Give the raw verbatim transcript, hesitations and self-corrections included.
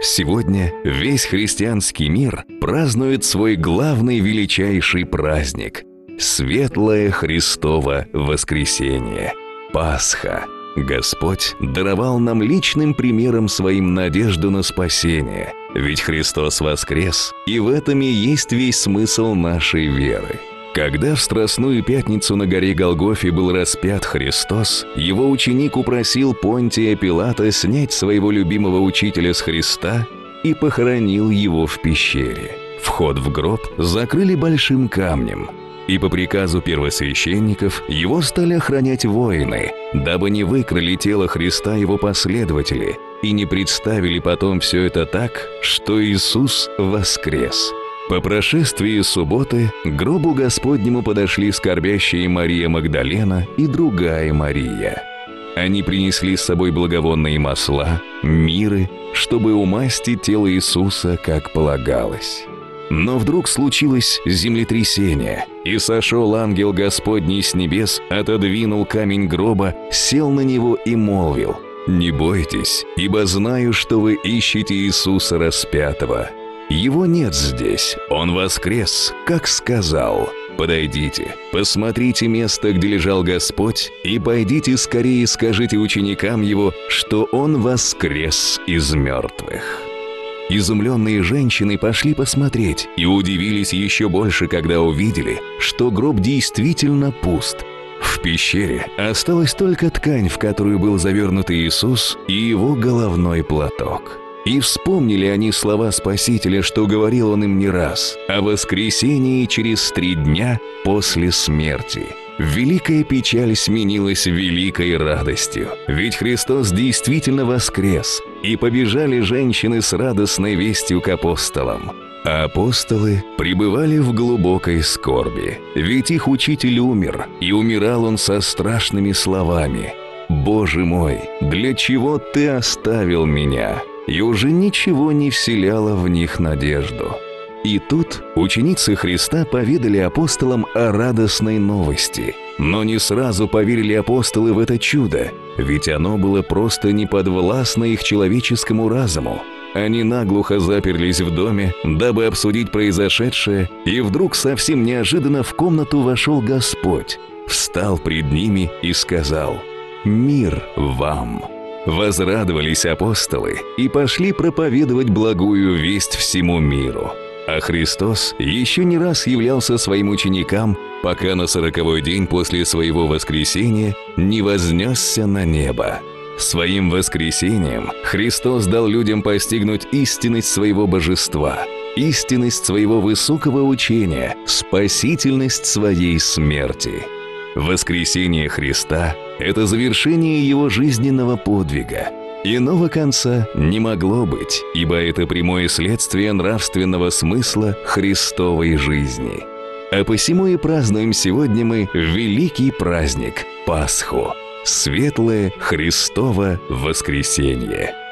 Сегодня весь христианский мир празднует свой главный величайший праздник – Светлое Христово Воскресение – Пасха. Господь даровал нам личным примером своим надежду на спасение, ведь Христос воскрес, и в этом и есть весь смысл нашей веры. Когда в Страстную Пятницу на горе Голгофе был распят Христос, его ученик упросил Понтия Пилата снять своего любимого учителя с Христа и похоронил его в пещере. Вход в гроб закрыли большим камнем, и по приказу первосвященников его стали охранять воины, дабы не выкрали тело Христа его последователи и не представили потом все это так, что Иисус воскрес. По прошествии субботы к гробу Господнему подошли скорбящие Мария Магдалена и другая Мария. Они принесли с собой благовонные масла, мирры, чтобы умастить тело Иисуса, как полагалось. Но вдруг случилось землетрясение, и сошел ангел Господний с небес, отодвинул камень гроба, сел на него и молвил: «Не бойтесь, ибо знаю, что вы ищете Иисуса распятого. Его нет здесь, Он воскрес, как сказал. Подойдите, посмотрите место, где лежал Господь, и пойдите скорее скажите ученикам Его, что Он воскрес из мертвых». Изумленные женщины пошли посмотреть и удивились еще больше, когда увидели, что гроб действительно пуст. В пещере осталась только ткань, в которую был завернут Иисус, и его головной платок. И вспомнили они слова Спасителя, что говорил Он им не раз, о воскресении через три дня после смерти. Великая печаль сменилась великой радостью, ведь Христос действительно воскрес, и побежали женщины с радостной вестью к апостолам. А апостолы пребывали в глубокой скорби, ведь их учитель умер, и умирал он со страшными словами: «Боже мой, для чего Ты оставил меня?» И уже ничего не вселяло в них надежду. И тут ученицы Христа поведали апостолам о радостной новости. Но не сразу поверили апостолы в это чудо, ведь оно было просто неподвластно их человеческому разуму. Они наглухо заперлись в доме, дабы обсудить произошедшее, и вдруг совсем неожиданно в комнату вошел Господь, встал пред ними и сказал: «Мир вам!» Возрадовались апостолы и пошли проповедовать благую весть всему миру. А Христос еще не раз являлся своим ученикам, пока на сороковой день после своего воскресения не вознесся на небо. Своим воскресением Христос дал людям постигнуть истинность своего божества, истинность своего высокого учения, спасительность своей смерти. Воскресение Христа – это завершение Его жизненного подвига. Иного конца не могло быть, ибо это прямое следствие нравственного смысла Христовой жизни. А посему и празднуем сегодня мы великий праздник – Пасху – Светлое Христово Воскресение.